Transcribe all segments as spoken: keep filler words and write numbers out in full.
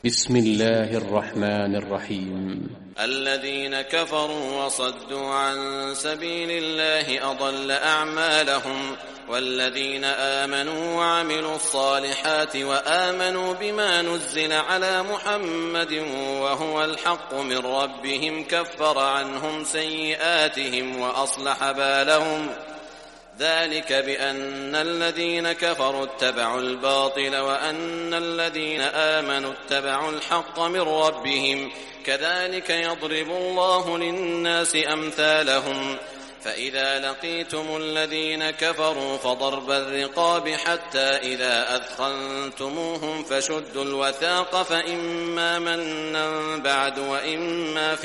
بسم الله الرحمن الرحيم. الذين كفروا وصدوا عن سبيل الله أضل أعمالهم، والذين آمنوا وعملوا الصالحات وآمنوا بما نزل على محمد وهو الحق من ربهم كفر عنهم سيئاتهم وأصلح بالهم، ذلك بأن الذين كفروا اتبعوا الباطل وأن الذين آمنوا اتبعوا الحق من ربهم، كذلك يضرب الله للناس أمثالهم. فإذا لقيتم الذين كفروا فضرب الرقاب حتى إذا أثخنتموهم فشدوا الوثاق فإما منا بعد وإما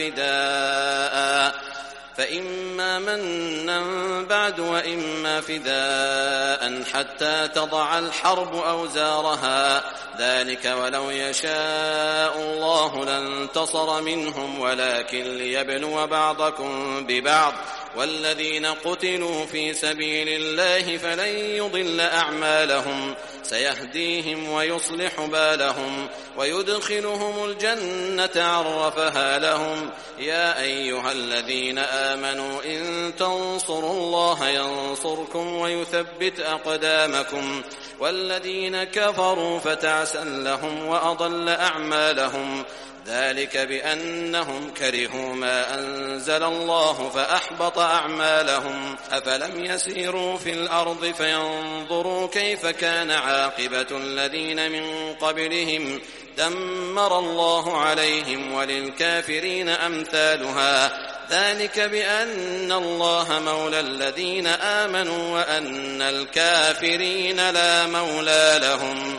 فداء فإما منا بعد وإما فداء حتى تضع الحرب أوزارها، ذلك ولو يشاء الله لانتصر منهم ولكن ليبلو بعضكم ببعض، والذين قتلوا في سبيل الله فلن يضل أعمالهم، سيهديهم ويصلح بالهم ويدخلهم الجنة عرفها لهم. يا أيها الذين آمنوا إن تنصروا الله ينصركم ويثبت أقدامكم، والذين كفروا فتعسا لهم وأضل أعمالهم، ذلك بأنهم كرهوا ما أنزل الله فأحبط أعمالهم. أفلم يسيروا في الأرض فينظروا كيف كان عاقبة الذين من قبلهم، دمر الله عليهم وللكافرين أمثالها، ذلك بأن الله مولى الذين آمنوا وأن الكافرين لا مولى لهم.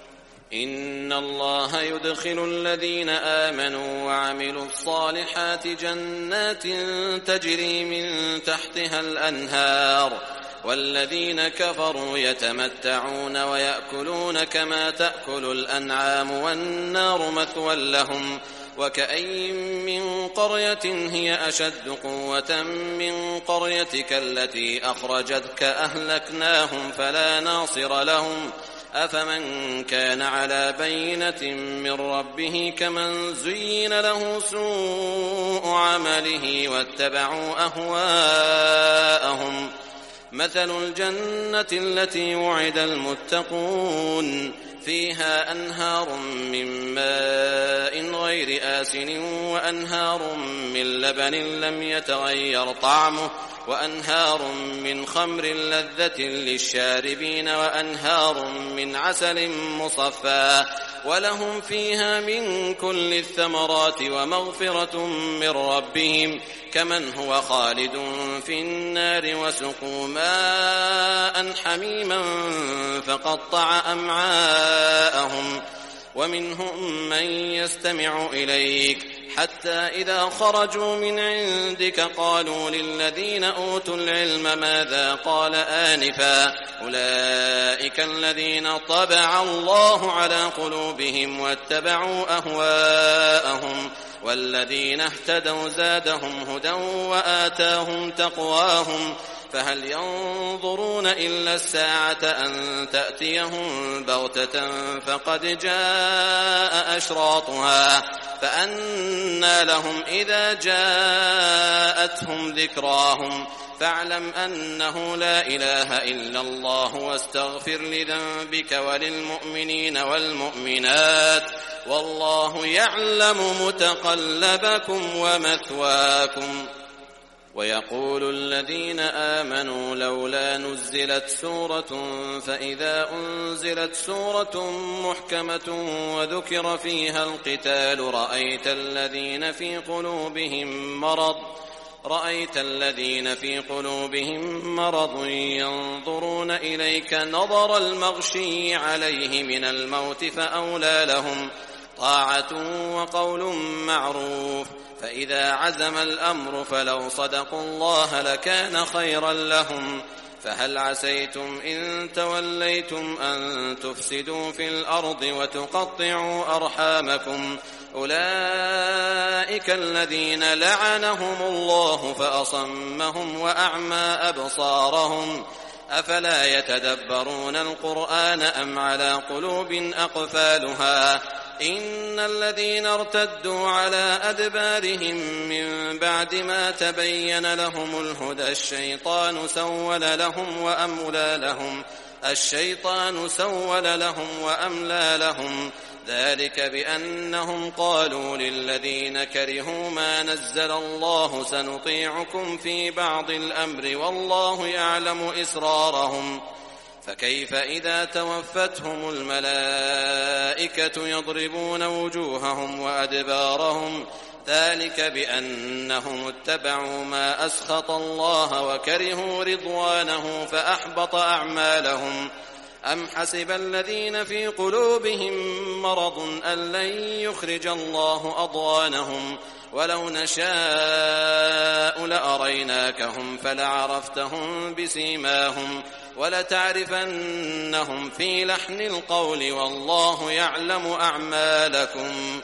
إن الله يدخل الذين آمنوا وعملوا الصالحات جنات تجري من تحتها الأنهار، والذين كفروا يتمتعون ويأكلون كما تأكل الأنعام والنار مثوى لهم. وكأي من قرية هي أشد قوة من قريتك التي أخرجتك أهلكناهم فلا ناصر لهم. أفمن كان على بينة من ربه كمن زين له سوء عمله واتبعوا أهواءهم. مثل الجنة التي وعد المتقون فيها أنهار من ماء غير آسن وأنهار من لبن لم يتغير طعمه وأنهار من خمر لذة للشاربين وأنهار من عسل مصفى، ولهم فيها من كل الثمرات ومغفرة من ربهم، كمن هو خالد في النار وسقوا ماء حميما فقطع أمعاءهم. ومنهم من يستمع إليك حتى إذا خرجوا من عندك قالوا للذين أوتوا العلم ماذا قال آنفا، أولئك الذين طبع الله على قلوبهم واتبعوا أهواءهم، والذين اهتدوا زادهم هدى وآتاهم تقواهم. فهل ينظرون إلا الساعة أن تأتيهم بغتة فقد جاء أشراطها، فأنى لهم إذا جاءتهم ذكراهم. فاعلم أنه لا إله إلا الله واستغفر لذنبك وللمؤمنين والمؤمنات، والله يعلم متقلبكم ومثواكم. ويقول الذين آمنوا لولا نزلت سورة، فإذا أنزلت سورة محكمة وذكر فيها القتال رأيت الذين في قلوبهم مرض رأيت الذين في قلوبهم مرض ينظرون إليك نظر المغشي عليه من الموت، فأولى لهم طاعة وقول معروف. فإذا عزم الأمر فلو صدقوا الله لكان خيرا لهم. فهل عسيتم إن توليتم أن تفسدوا في الأرض وتقطعوا أرحامكم، أولئك الذين لعنهم الله فأصمهم وأعمى أبصارهم. أفلا يتدبرون القرآن أم على قلوب أقفالها إن الذين ارتدوا على أدبارهم من بعد ما تبين لهم الهدى الشيطان سول لهم وأملى لهم الشيطان سول لهم وأملى لهم ذلك بأنهم قالوا للذين كرهوا ما نزل الله سنطيعكم في بعض الأمر والله يعلم إسرارهم فكيف إذا توفتهم الملائكة يضربون وجوههم وأدبارهم ذلك بأنهم اتبعوا ما أسخط الله وكرهوا رضوانه فأحبط أعمالهم أم حسب الذين في قلوبهم مرض أن لن يخرج الله أضغانهم ولو نشاء لأريناكهم فلعرفتهم بسيماهم ولتعرفنهم في لحن القول والله يعلم أعمالكم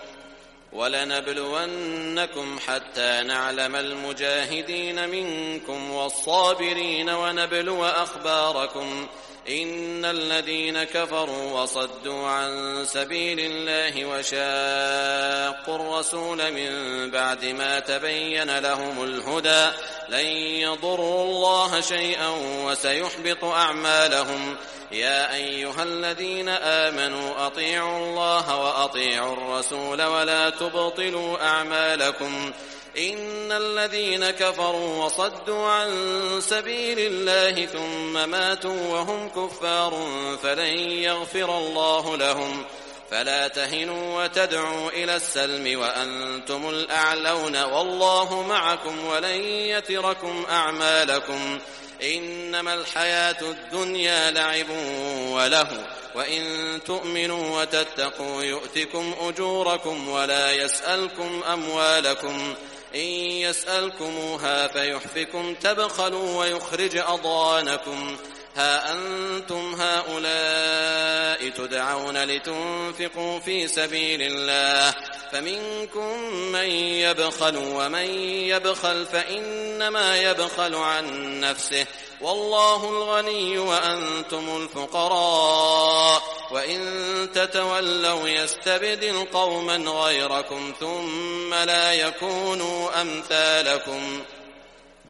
ولنبلونكم حتى نعلم المجاهدين منكم والصابرين ونبلو أخباركم إن الذين كفروا وصدوا عن سبيل الله وشاقوا الرسول من بعد ما تبين لهم الهدى لن يضروا الله شيئا وسيحبط أعمالهم يا أيها الذين آمنوا أطيعوا الله وأطيعوا الرسول ولا تبطلوا أعمالكم إن الذين كفروا وصدوا عن سبيل الله ثم ماتوا وهم كفار فلن يغفر الله لهم فلا تهنوا وتدعوا إلى السلم وأنتم الأعلون والله معكم ولن يتركم أعمالكم إنما الحياة الدنيا لعب وله وإن تؤمنوا وتتقوا يؤتكم أجوركم ولا يسألكم أموالكم إن يسألكموها فيحفكم تبخلوا ويخرج أضغانكم ها أنتم هؤلاء تدعون لتنفقوا في سبيل الله فمنكم من يبخل ومن يبخل فإنما يبخل عن نفسه والله الغني وأنتم الفقراء وإن تتولوا يستبدل قوما غيركم ثم لا يكونوا أمثالكم